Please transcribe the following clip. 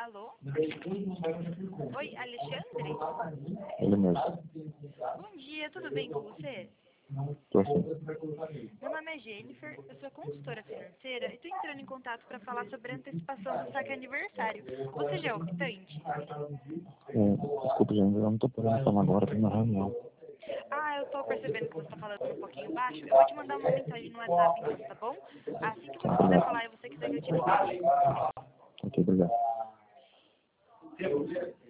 Alô? Oi, Alexandre? Ele mesmo. Bom dia, tudo bem com você? Tô assim. Meu nome é Jennifer, eu sou consultora financeira e estou entrando em contato para falar sobre a antecipação do saque aniversário. Você já é optante? Desculpa, gente, eu não tô podendo falar agora, tô na reunião. Ah, eu estou percebendo que você está falando um pouquinho baixo. Eu vou te mandar uma mensagem no WhatsApp então, tá bom? Assim que você quiser falar e você quiser que eu te ligue. Ok, obrigado.